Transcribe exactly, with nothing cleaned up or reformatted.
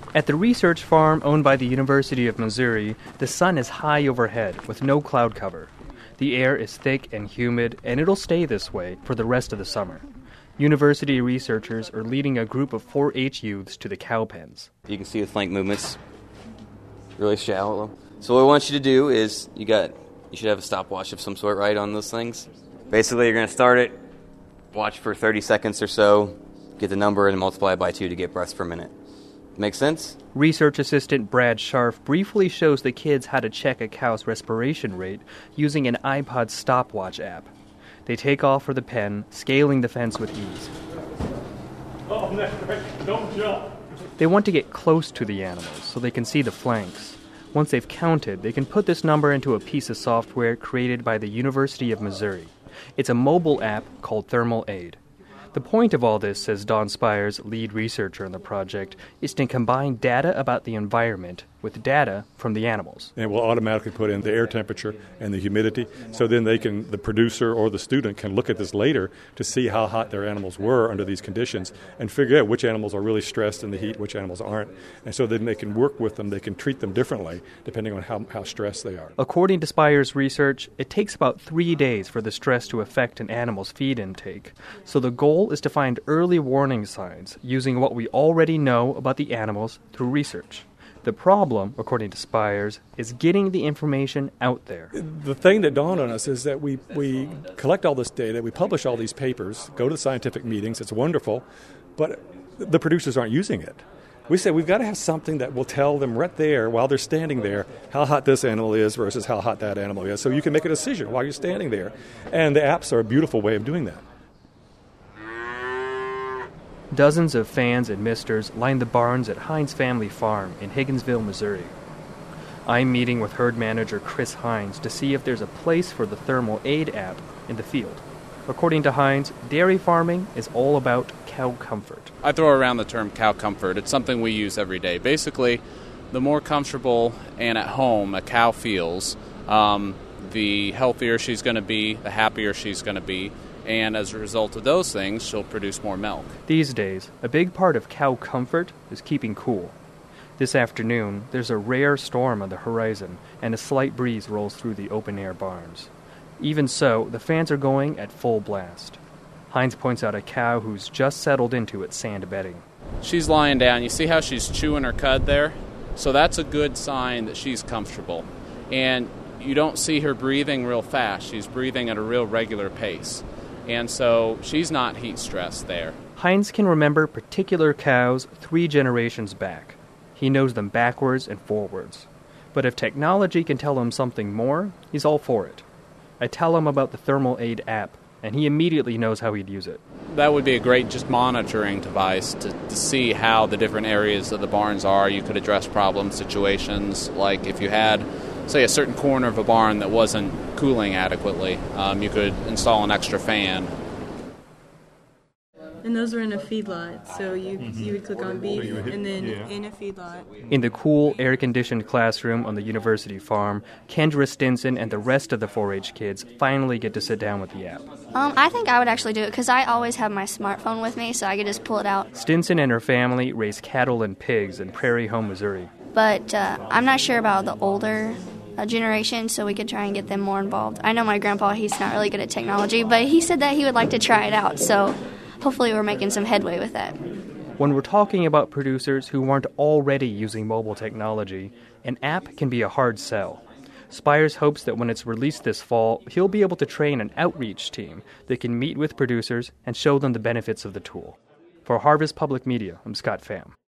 At the research farm owned by the University of Missouri, the sun is high overhead with no cloud cover. The air is thick and humid, and it'll stay this way for the rest of the summer. University researchers are leading a group of four H youths to the cow pens. You can see the flank movements, really shallow. So what I want you to do is, you got, you should have a stopwatch of some sort, right, on those things. Basically, you're going to start it, watch for thirty seconds or so, get the number, and multiply it by two to get breaths per minute. Make sense? Research assistant Brad Scharf briefly shows the kids how to check a cow's respiration rate using an iPod stopwatch app. They take off for the pen, scaling the fence with ease. Oh, that's right. Don't jump. They want to get close to the animals so they can see the flanks. Once they've counted, they can put this number into a piece of software created by the University of Missouri. It's a mobile app called Thermal Aid. The point of all this, says Don Spires, lead researcher on the project, is to combine data about the environment with data from the animals. And it will automatically put in the air temperature and the humidity, so then they can, the producer or the student can look at this later to see how hot their animals were under these conditions and figure out which animals are really stressed in the heat, which animals aren't. And so then they can work with them, they can treat them differently depending on how, how stressed they are. According to Spires' research, it takes about three days for the stress to affect an animal's feed intake. So the goal is to find early warning signs using what we already know about the animals through research. The problem, according to Spires, is getting the information out there. The thing that dawned on us is that we, we collect all this data, we publish all these papers, go to scientific meetings, it's wonderful, but the producers aren't using it. We said we've got to have something that will tell them right there while they're standing there how hot this animal is versus how hot that animal is. So you can make a decision while you're standing there. And the apps are a beautiful way of doing that. Dozens of fans and misters line the barns at Hines Family Farm in Higginsville, Missouri. I'm meeting with herd manager Chris Hines to see if there's a place for the Thermal Aid app in the field. According to Hines, dairy farming is all about cow comfort. I throw around the term cow comfort. It's something we use every day. Basically, the more comfortable and at home a cow feels, um, the healthier she's going to be, the happier she's going to be. And as a result of those things, she'll produce more milk. These days, a big part of cow comfort is keeping cool. This afternoon, there's a rare storm on the horizon, and a slight breeze rolls through the open-air barns. Even so, the fans are going at full blast. Hines points out a cow who's just settled into its sand bedding. She's lying down. You see how she's chewing her cud there? So that's a good sign that she's comfortable. And you don't see her breathing real fast. She's breathing at a real regular pace. And so she's not heat stressed there. Hines can remember particular cows three generations back. He knows them backwards and forwards. But if technology can tell him something more, he's all for it. I tell him about the Thermal Aid app, and he immediately knows how he'd use it. That would be a great just monitoring device to, to see how the different areas of the barns are. You could address problem situations, like if you had, say, a certain corner of a barn that wasn't cooling adequately, um, you could install an extra fan. And those were in a feedlot, so you mm-hmm. you would click on beef, and then yeah. in a feedlot. In the cool, air-conditioned classroom on the university farm, Kendra Stinson and the rest of the four H kids finally get to sit down with the app. Um, I think I would actually do it because I always have my smartphone with me, so I could just pull it out. Stinson and her family raise cattle and pigs in Prairie Home, Missouri. But uh, I'm not sure about the older uh, generation, so we could try and get them more involved. I know my grandpa, he's not really good at technology, but he said that he would like to try it out, so hopefully we're making some headway with that. When we're talking about producers who aren't already using mobile technology, an app can be a hard sell. Spires hopes that when it's released this fall, he'll be able to train an outreach team that can meet with producers and show them the benefits of the tool. For Harvest Public Media, I'm Scott Pham.